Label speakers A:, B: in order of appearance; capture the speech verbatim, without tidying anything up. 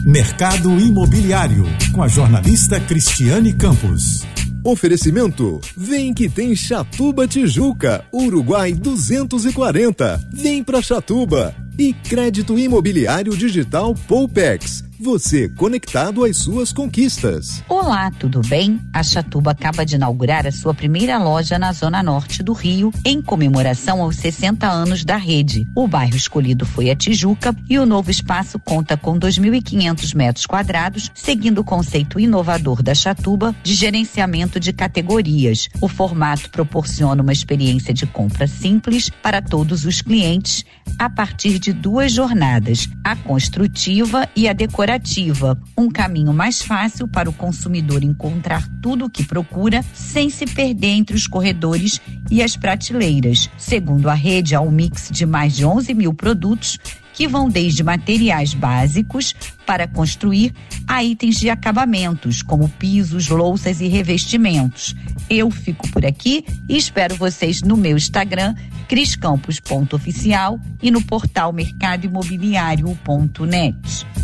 A: Mercado Imobiliário, com a jornalista Cristiane Campos.
B: Oferecimento, vem que tem Chatuba Tijuca, Uruguai duzentos e quarenta. Vem pra Chatuba. E Crédito Imobiliário Digital Poupex. Você conectado às suas conquistas.
C: Olá, tudo bem? A Chatuba acaba de inaugurar a sua primeira loja na Zona Norte do Rio, em comemoração aos sessenta anos da rede. O bairro escolhido foi a Tijuca e o novo espaço conta com dois mil e quinhentos metros quadrados, seguindo o conceito inovador da Chatuba de gerenciamento de categorias. O formato proporciona uma experiência de compra simples para todos os clientes, a partir de duas jornadas, a construtiva e a decorativa. Um caminho mais fácil para o consumidor encontrar tudo o que procura sem se perder entre os corredores e as prateleiras. Segundo a rede, há um mix de mais de onze mil produtos que vão desde materiais básicos para construir a itens de acabamentos, como pisos, louças e revestimentos. Eu fico por aqui e espero vocês no meu Instagram, cris campos ponto oficial, e no portal mercado imobiliário ponto net.